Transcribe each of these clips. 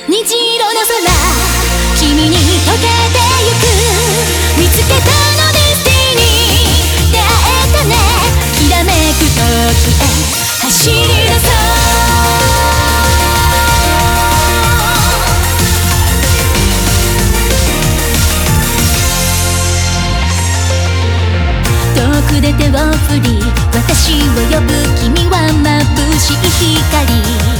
虹色の空、君に溶けてゆく。見つけたのデスティニー、出会えたね。きらめく時へ走り出そう。遠くで手を振り私を呼ぶ。君は眩しい光。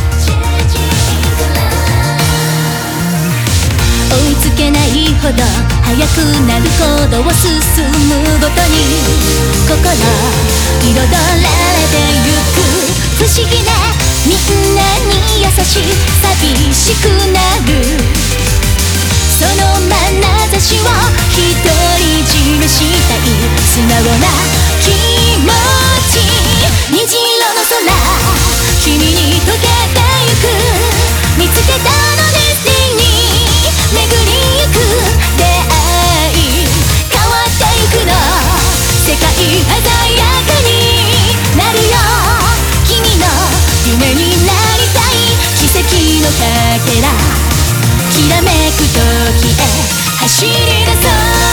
追いつけないほど速くなる行動を進むごとに心彩られてゆく。不思議なみんなに優しい寂しくなるその眼差しを独り占めしたい素直な気持ち。虹色の空、君に溶けてゆく。見つけたのデスティニー、巡りゆく出会い変わってゆくの。世界鮮やかになるよ。君の夢になりたい奇跡のかけら。きらめく時へ走り出そう。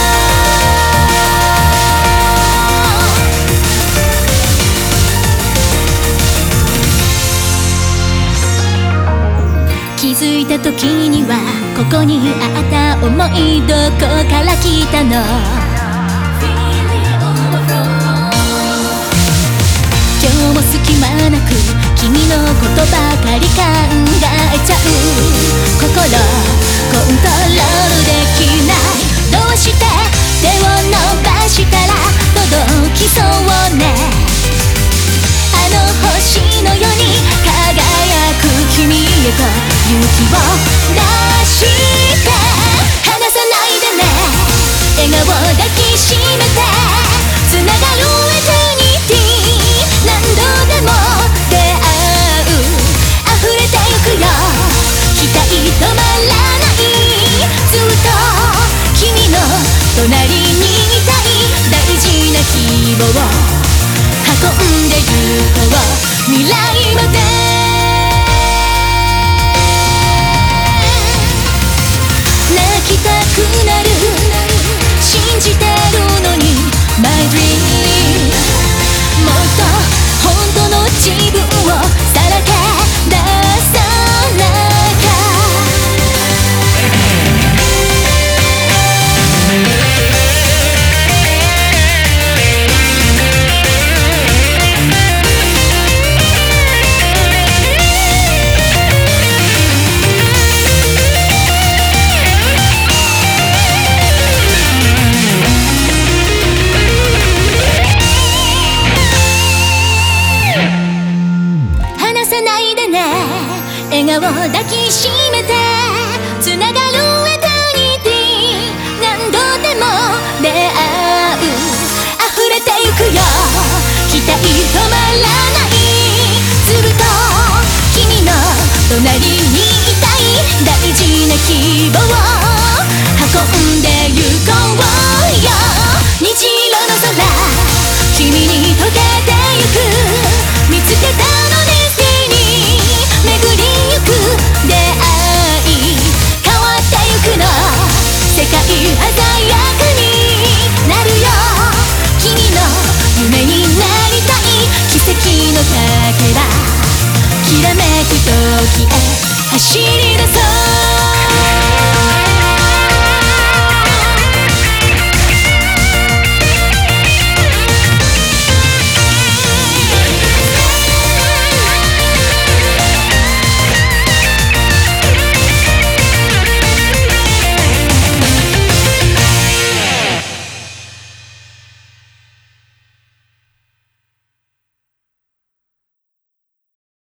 気づいた時にはここにあった想いどこから来たの。今日も隙間なく君のことばかり考えちゃう。心コントロールできない。どうして手を伸ばしたら届きそうね。あの星のように輝く君へと勇気を出して離さないでね。笑顔抱きしめてつながるエタニティ。何度でも出会う溢れてゆくよ。期待止まらない。ずっと君の隣にいたい。大事な希望を運んでゆこう未来まで。泣きたくなる信じてるのに My dream。 もっと本当の自分をさらけ出さなきゃ。笑顔抱きしめてつながるエタニティ。何度でも出会う溢れてゆくよ。期待止まらない。ずっと君の隣にいたい。大事な希望を運んでゆこうよ。虹色の空、君に溶けてゆく。見つけたのデスティニー、巡りゆく出会い変わってゆくの。世界鮮やかになるよ。君の夢になりたい奇跡のかけら。きらめく時へ走り